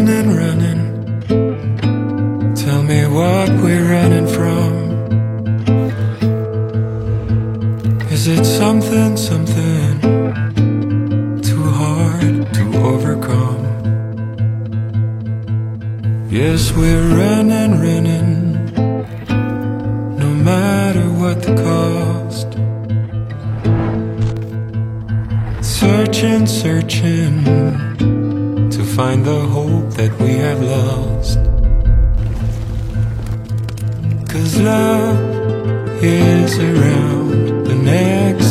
running, running. Tell me what we're running from. Is it something, something too hard to overcome? Yes, we're running, running, no matter what the cost. Searching, searching to find the hope that we have lost. 'Cause love is around the next